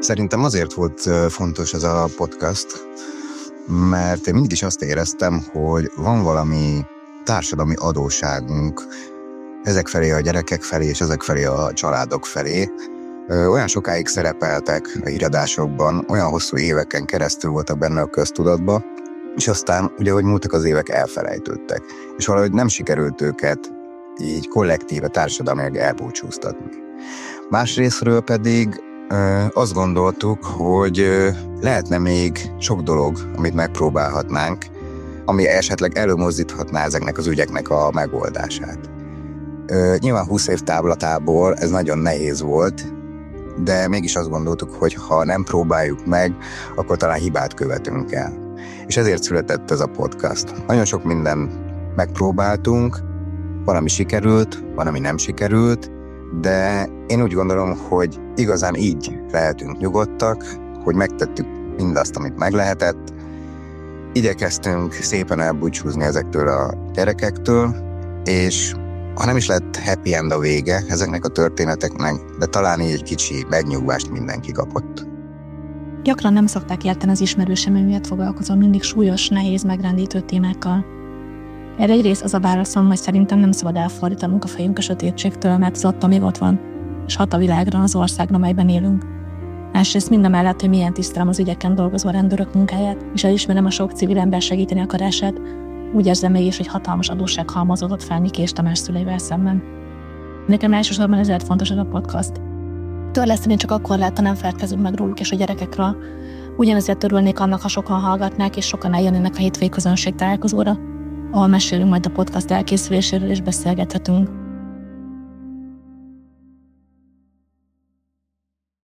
Szerintem azért volt fontos ez a podcast, mert én mindig is azt éreztem, hogy van valami társadalmi adósságunk ezek felé, a gyerekek felé és ezek felé, a családok felé. Olyan sokáig szerepeltek a híradásokban, olyan hosszú éveken keresztül voltak benne a köztudatba, és aztán ugye, hogy múltak az évek, elfelejtődtek. És valahogy nem sikerült őket így kollektíve, társadalmilag elbúcsúztatni. Másrésztről pedig azt gondoltuk, hogy lehetne még sok dolog, amit megpróbálhatnánk, ami esetleg előmozdíthatná ezeknek az ügyeknek a megoldását. Nyilván 20 év távlatából ez nagyon nehéz volt, de mégis azt gondoltuk, hogy ha nem próbáljuk meg, akkor talán hibát követünk el. És ezért született ez a podcast. Nagyon sok mindent megpróbáltunk, van, ami sikerült, van, ami nem sikerült, de én úgy gondolom, hogy igazán így lehetünk nyugodtak, hogy megtettük mindazt, amit meg lehetett. Igyekeztünk szépen elbúcsúzni ezektől a gyerekektől, és ha nem is lett happy end a vége ezeknek a történeteknek, de talán így egy kicsi megnyugvást mindenki kapott. Gyakran nem szokták érteni az ismerősem, miatt foglalkozom mindig súlyos, nehéz, megrendítő témákkal. Erre egyrészt az a válaszom, hogy szerintem nem szabad elfordítanunk a fejünk a sötétségtől, mert az attól még ott van, és hat a világra, az országra, amelyben élünk. Másrészt mindamellett, hogy milyen tisztelem az ügyeken dolgozó rendőrök munkáját, és elismerem a sok civil ember segíteni akarását, úgy érzem mégis, hogy hatalmas adósság halmozódott fel Miki és Tamás szüleivel szemben. Nekem elsősorban ezért fontos ez a podcast. Törleszteni csak akkor lehet, ha nem feledkezünk meg róluk és a gyerekekről. Ugyanezért örülnék annak, ha sokan hallgatnák, és sokan eljönnének a hétfői közönség találkozóra, ahol mesélünk majd a podcast elkészüléséről és beszélgethetünk.